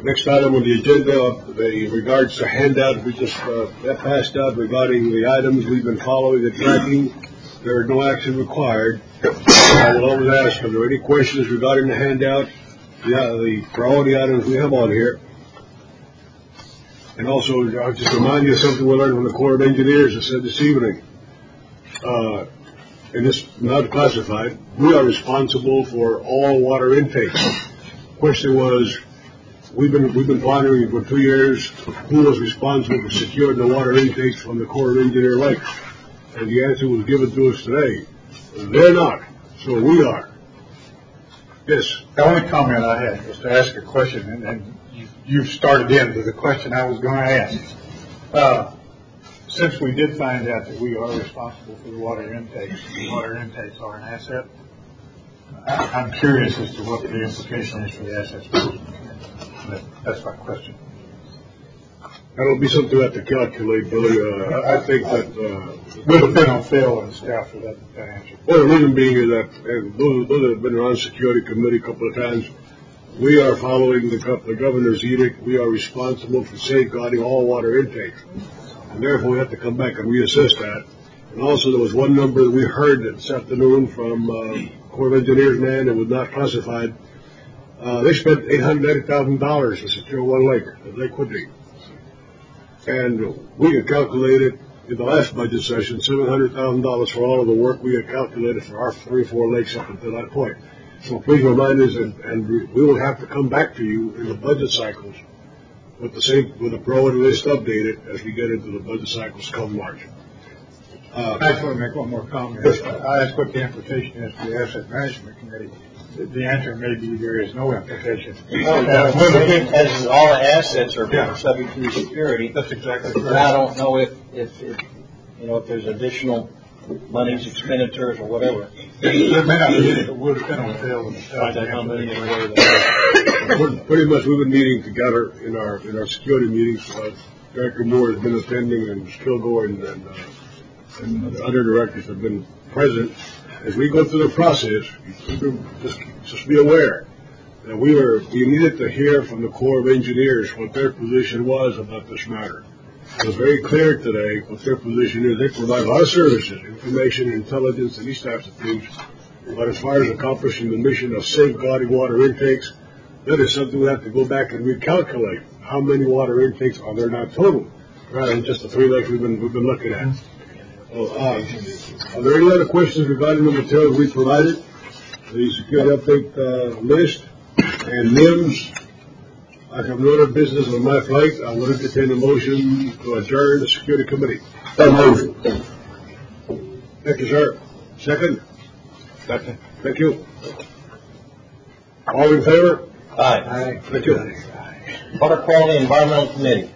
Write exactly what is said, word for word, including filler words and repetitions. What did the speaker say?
Next item on the agenda, in regards to handout, we just uh, that passed out regarding the items we've been following and tracking. There is no action required. I will always ask, are there any questions regarding the handout, the, uh, the priority items we have on here? And also, I'll just remind you of something we learned from the Corps of Engineers that said this evening. Uh, and this not classified, we are responsible for all water intakes. The question was, we've been we've been pondering for two years who was responsible for securing the water intakes from the Corps of Engineer lakes. And the answer was given to us today. They're not, so we are. Yes. The only comment I had was to ask a question, and, and you, you've started into the question I was going to ask. Uh, since we did find out that we are responsible for the water intakes, the water intakes are an asset, I, I'm curious as to what the implication is for the assets. That, that's my question. That'll be something we have to calculate, Billy. Uh, I, I think that uh, would have been on Phil and staff for that, that answer. Well, the reason being is that uh, those, those that have been around security committee a couple of times, we are following the, the governor's edict. We are responsible for safeguarding all water intake, and therefore we have to come back and reassess that. And also, there was one number that we heard this afternoon from uh, Corps of Engineers man that was not classified. Uh, they spent eight hundred ninety thousand dollars to secure one lake, Lake Whitney. And we had calculated in the last budget session seven hundred thousand dollars for all of the work we had calculated for our three or four lakes up until that point. So please remind us, and, and we will have to come back to you in the budget cycles with the same with the priority list updated as we get into the budget cycles come March. Uh, I just want to make one more comment. Yes, I asked what the implication is for the Asset Management Committee. The answer may be there is no implication. No, uh, as all the assets are yeah. subject to security. That's exactly correct. right. I don't know if, if, if you know if there's additional monies, expenditures, or whatever. There may not be any, but would have been on sale in the Pretty much, we've been meeting together in our in our security meetings. Uh, Director Moore has been attending, and Kilgore and, and, uh, and the other directors have been present. As we go through the process, just, just be aware that we were we needed to hear from the Corps of Engineers what their position was about this matter. It was very clear today what their position is. They provide a lot of services, information, intelligence, and these types of things. But as far as accomplishing the mission of safeguarding water intakes, that is something we have to go back and recalculate. How many water intakes are there now total, rather than just the three lakes we've been, we've been looking at. Well, uh, are there any other questions regarding the materials we provided? The security update uh, list and N I M S. I have no other business on my flight. I will entertain a motion to adjourn the security committee. So moved. Thank you, sir. Second? Second. Thank you. All in favor? Aye. Thank you. Water Quality Environmental Committee.